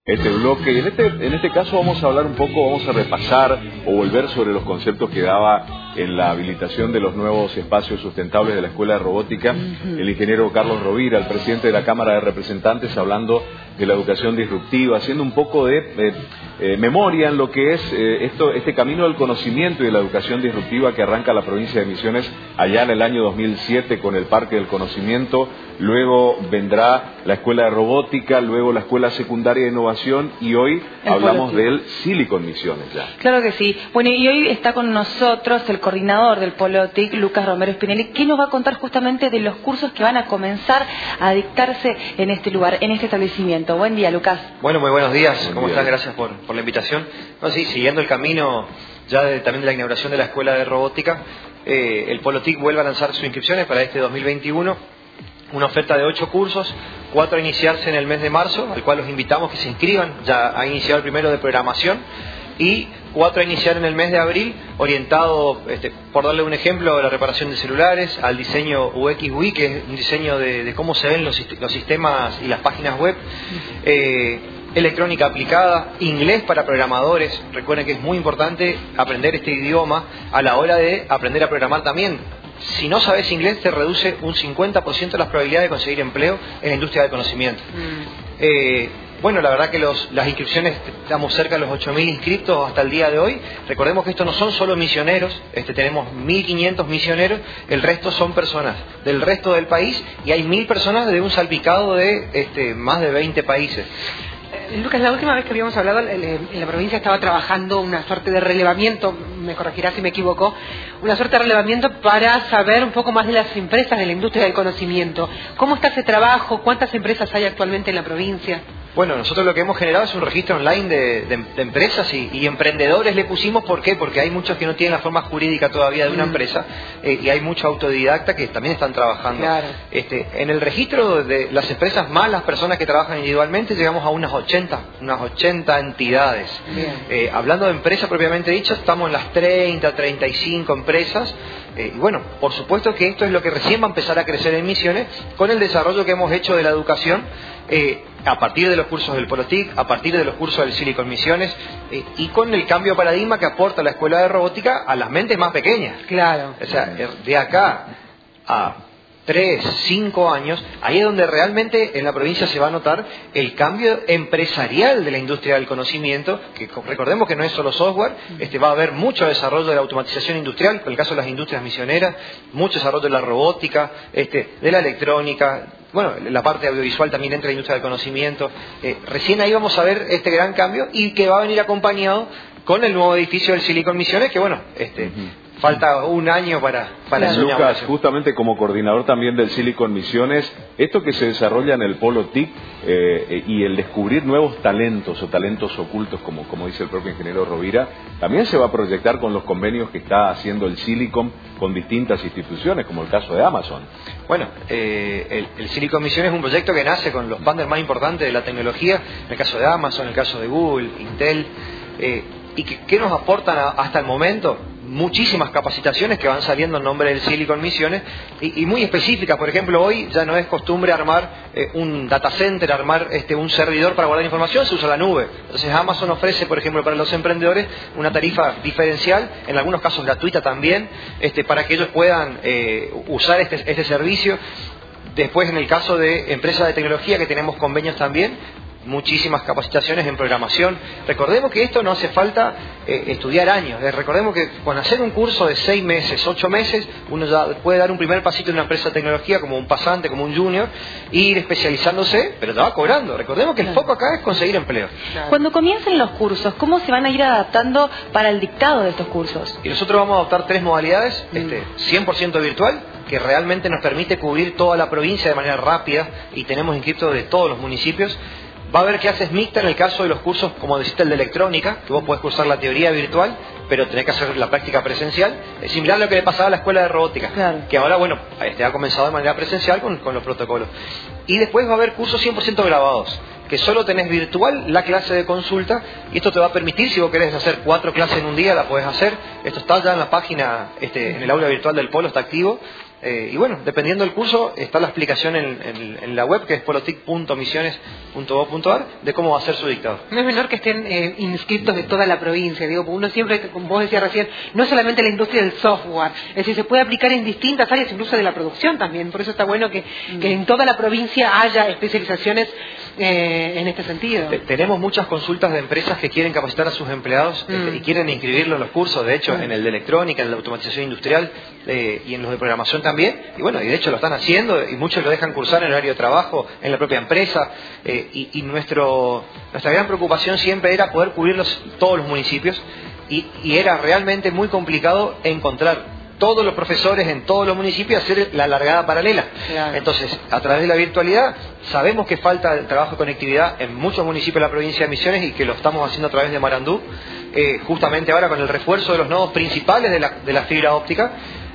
este bloque. Y en este caso vamos a hablar un poco, vamos a repasar o volver sobre los conceptos que daba en la habilitación de los nuevos espacios sustentables de la Escuela de Robótica el ingeniero Carlos Rovira, el presidente de la Cámara de Representantes, hablando de la educación disruptiva, haciendo un poco de memoria en lo que es este camino del conocimiento y de la educación disruptiva que arranca la provincia de Misiones allá en el año 2007 con el Parque del Conocimiento. Luego vendrá la Escuela de Robótica, luego la Escuela Secundaria de Innovación y hoy hablamos del Silicon Misiones ya. Claro que sí. Bueno, y hoy está con nosotros el coordinador del Polo TIC, Lucas Romero Spinelli, que nos va a contar justamente de los cursos que van a comenzar a dictarse en este lugar, en este establecimiento. Buen día, Lucas. Bueno, muy buenos días. ¿Cómo están? Gracias por la invitación. No, sí, siguiendo el camino ya también de la inauguración de la Escuela de Robótica, el Polo TIC vuelve a lanzar sus inscripciones para este 2021. Una oferta de 8 cursos, 4 a iniciarse en el mes de marzo, al cual los invitamos que se inscriban. Ya ha iniciado el primero de programación, y 4 a iniciar en el mes de abril, orientado, por darle un ejemplo, a la reparación de celulares, al diseño UX/UI, que es un diseño de cómo se ven los sistemas y las páginas web, electrónica aplicada, inglés para programadores. Recuerden que es muy importante aprender este idioma a la hora de aprender a programar también. Si no sabes inglés, te reduce un 50% las probabilidades de conseguir empleo en la industria del conocimiento. Bueno, la verdad que las inscripciones, estamos cerca de los 8.000 inscritos hasta el día de hoy. Recordemos que estos no son solo misioneros, tenemos 1.500 misioneros, el resto son personas del resto del país y hay 1.000 personas de un salpicado de más de 20 países. Lucas, la última vez que habíamos hablado, en la provincia estaba trabajando una suerte de relevamiento, me corregirás si me equivoco, una suerte de relevamiento para saber un poco más de las empresas de la industria del conocimiento. ¿Cómo está ese trabajo? ¿Cuántas empresas hay actualmente en la provincia? Bueno, nosotros lo que hemos generado es un registro online de empresas y emprendedores. Le pusimos, ¿por qué? Porque hay muchos que no tienen la forma jurídica todavía de una empresa, y hay muchos autodidactas que también están trabajando. Claro. En el registro de las empresas más las personas que trabajan individualmente llegamos a unas 80 entidades. Hablando de empresas propiamente dicho, estamos en las 30, 35 empresas. Y bueno, por supuesto que esto es lo que recién va a empezar a crecer en Misiones con el desarrollo que hemos hecho de la educación, a partir de los cursos del Polo TIC, a partir de los cursos del Silicon Misiones, y con el cambio de paradigma que aporta la Escuela de Robótica a las mentes más pequeñas. Claro. O sea, de acá a 3, 5 años, ahí es donde realmente en la provincia se va a notar el cambio empresarial de la industria del conocimiento, que recordemos que no es solo software, va a haber mucho desarrollo de la automatización industrial, en el caso de las industrias misioneras, mucho desarrollo de la robótica, de la electrónica. Bueno, la parte audiovisual también entra en la industria del conocimiento. Recién ahí vamos a ver este gran cambio, y que va a venir acompañado con el nuevo edificio del Silicon Misiones, que bueno, falta un año para su Lucas, inauguración. justamente como coordinador también del Silicon Misiones, esto que se desarrolla en el Polo TIC y el descubrir nuevos talentos o talentos ocultos, como dice el propio ingeniero Rovira, también se va a proyectar con los convenios que está haciendo el Silicon con distintas instituciones, como el caso de Amazon. Bueno, el Silicon Misiones es un proyecto que nace con los partners más importantes de la tecnología, en el caso de Amazon, en el caso de Google, Intel, y que nos aportan hasta el momento muchísimas capacitaciones que van saliendo en nombre del Silicon Misiones, y muy específicas. Por ejemplo, hoy ya no es costumbre armar un data center, armar un servidor para guardar información, se usa la nube. Entonces Amazon ofrece, por ejemplo, para los emprendedores una tarifa diferencial, en algunos casos gratuita también, para que ellos puedan usar este servicio. Después, en el caso de empresas de tecnología, que tenemos convenios también, muchísimas capacitaciones en programación. Recordemos que esto no hace falta estudiar años. Recordemos que con hacer un curso de 6 meses, 8 meses, uno ya puede dar un primer pasito en una empresa de tecnología, como un pasante, como un junior, e ir especializándose, pero ya va cobrando. Recordemos que el foco acá es conseguir empleo. Cuando comiencen los cursos, ¿cómo se van a ir adaptando para el dictado de estos cursos? Y nosotros vamos a adoptar 3 modalidades. 100% virtual, que realmente nos permite cubrir toda la provincia de manera rápida, y tenemos inscriptos de todos los municipios. Va a haber clases mixtas en el caso de los cursos, como deciste, el de electrónica, que vos podés cursar la teoría virtual, pero tenés que hacer la práctica presencial. Es similar a lo que le pasaba a la escuela de robótica, claro, que ahora, bueno, ha comenzado de manera presencial con los protocolos. Y después va a haber cursos 100% grabados, que solo tenés virtual la clase de consulta, y esto te va a permitir, si vos querés hacer 4 clases en un día, la podés hacer. Esto está ya en la página, en el aula virtual del Polo está activo. Y bueno, dependiendo del curso, está la explicación en la web, que es polotic.misiones.gov.ar, de cómo va a ser su dictado. No es menor que estén inscritos de toda la provincia. Digo, porque uno siempre, como vos decías recién, no es solamente la industria del software, es decir, se puede aplicar en distintas áreas, incluso de la producción también. Por eso está bueno que en toda la provincia haya especializaciones en este sentido. Tenemos muchas consultas de empresas que quieren capacitar a sus empleados y quieren inscribirlos en los cursos, de hecho, en el de electrónica, en la automatización industrial y en los de programación también. Y bueno, y de hecho lo están haciendo y muchos lo dejan cursar en horario de trabajo, en la propia empresa. Y nuestra gran preocupación siempre era poder cubrir todos los municipios y era realmente muy complicado encontrar todos los profesores en todos los municipios hacer la largada paralela. Claro. Entonces, a través de la virtualidad, sabemos que falta el trabajo de conectividad en muchos municipios de la provincia de Misiones y que lo estamos haciendo a través de Marandú, justamente ahora con el refuerzo de los nodos principales de la fibra óptica.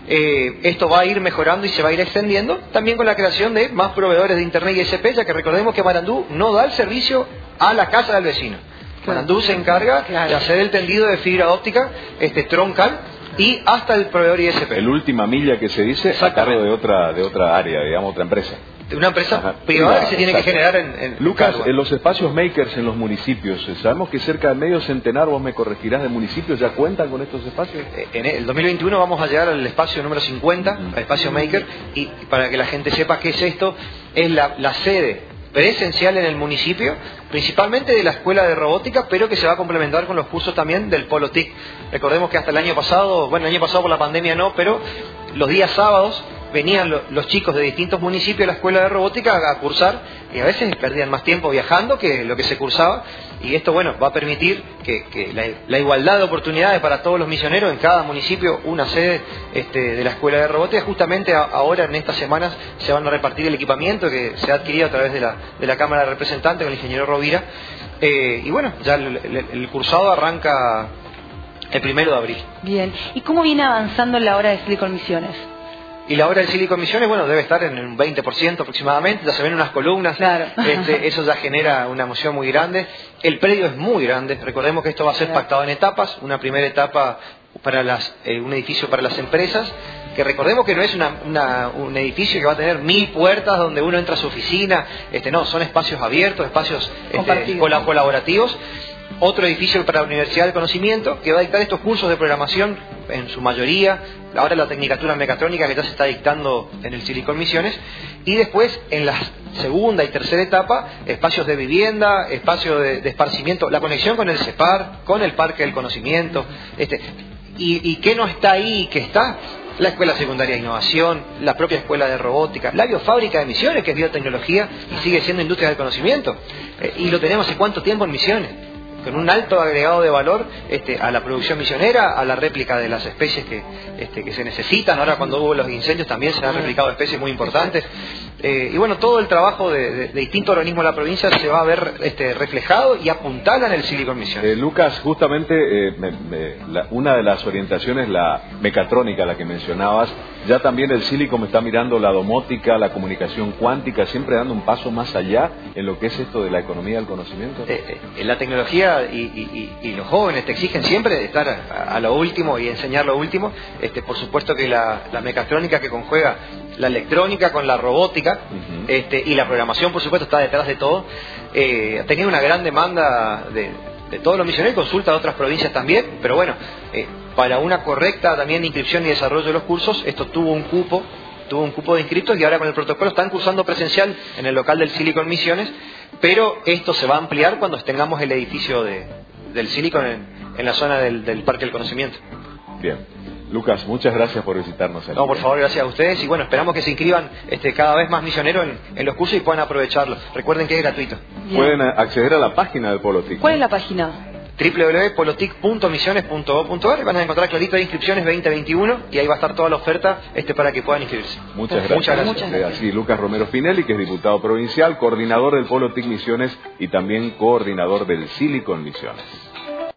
Esto va a ir mejorando y se va a ir extendiendo, también con la creación de más proveedores de Internet y ISP, ya que recordemos que Marandú no da el servicio a la casa del vecino. Claro. Marandú se encarga de hacer el tendido de fibra óptica troncal y hasta el proveedor ISP. El última milla que se dice a cargo de otra área, digamos, otra empresa. De una empresa privada que se tiene que generar en Lucas, en los espacios makers en los municipios, sabemos que cerca de medio centenar, vos me corregirás, de municipios ya cuentan con estos espacios. En el 2021 vamos a llegar al espacio número 50, al espacio maker, y para que la gente sepa qué es esto, es la sede presencial en el municipio, principalmente de la escuela de robótica, pero que se va a complementar con los cursos también del Polo TIC. Recordemos que hasta el año pasado por la pandemia no, pero los días sábados venían los chicos de distintos municipios a la escuela de robótica a cursar y a veces perdían más tiempo viajando que lo que se cursaba, y esto va a permitir que la igualdad de oportunidades para todos los misioneros, en cada municipio una sede de la escuela de robótica. Justamente ahora en estas semanas se van a repartir el equipamiento que se ha adquirido a través de la Cámara de Representantes con el ingeniero Rovira, y bueno, ya el cursado arranca el 1 de abril. Bien, ¿y cómo viene avanzando la hora de Silicon Misiones? Y la hora del Silicon Misiones, debe estar en un 20% aproximadamente, ya se ven unas columnas, claro. Eso ya genera una emoción muy grande. El predio es muy grande, recordemos que esto va a ser pactado en etapas, una primera etapa para un edificio para las empresas, que recordemos que no es un edificio que va a tener 1000 puertas donde uno entra a su oficina, no, son espacios abiertos, espacios colaborativos. Otro edificio para la Universidad del Conocimiento, que va a dictar estos cursos de programación en su mayoría, ahora la tecnicatura mecatrónica que ya se está dictando en el Silicon Misiones, y después en la segunda y tercera etapa, espacios de vivienda, espacios de esparcimiento, la conexión con el CEPAR, con el Parque del Conocimiento, y ¿qué no está ahí? ¿Qué está? La Escuela Secundaria de Innovación, la propia Escuela de Robótica, la Biofábrica de Misiones, que es biotecnología y sigue siendo industria del conocimiento, y lo tenemos hace cuánto tiempo en Misiones, con un alto agregado de valor a la producción misionera, a la réplica de las especies que se necesitan. Ahora, cuando hubo los incendios, también se han replicado especies muy importantes. Y bueno, todo el trabajo de distintos organismos de la provincia se va a ver reflejado y apuntala en el Silicon Misiones. Lucas, justamente una de las orientaciones, la mecatrónica, la que mencionabas, ya también el Silicon está mirando la domótica, la comunicación cuántica, siempre dando un paso más allá en lo que es esto de la economía del conocimiento. La tecnología y los jóvenes te exigen siempre estar a lo último y enseñar lo último. Por supuesto que la mecatrónica, que conjuega la electrónica con la robótica, y la programación, por supuesto, está detrás de todo. Ha tenido una gran demanda de todos los misioneros, consulta de otras provincias también, pero bueno, para una correcta también inscripción y desarrollo de los cursos, esto tuvo un cupo de inscritos, y ahora con el protocolo están cursando presencial en el local del Silicon Misiones, pero esto se va a ampliar cuando tengamos el edificio del Silicon en la zona del Parque del Conocimiento. Bien. Lucas, muchas gracias por visitarnos. No, por favor, gracias a ustedes, y bueno, esperamos que se inscriban cada vez más misioneros en los cursos y puedan aprovecharlos. Recuerden que es gratuito. Bien. Pueden acceder a la página del Polo TIC. ¿Cuál es la página? www.polotic.misiones.gov.ar, van a encontrar clarito de inscripciones 2021 y ahí va a estar toda la oferta para que puedan inscribirse. Muchas gracias. Así, Lucas Romero Spinelli, que es diputado provincial, coordinador del Polo TIC Misiones y también coordinador del Silicon Misiones.